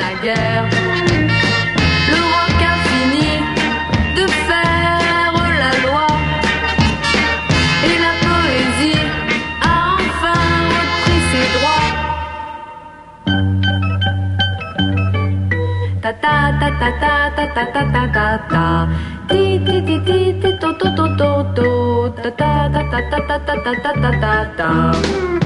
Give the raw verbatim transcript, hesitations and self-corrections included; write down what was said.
naguère. Le roc a fini de faire la loi et la poésie a enfin repris ses droits. Ta ta ta ta ta ta ta ta ta ta ta. Ti ti ti ti ti to to to to to. Ta ta ta ta ta ta ta ta ta ta ta.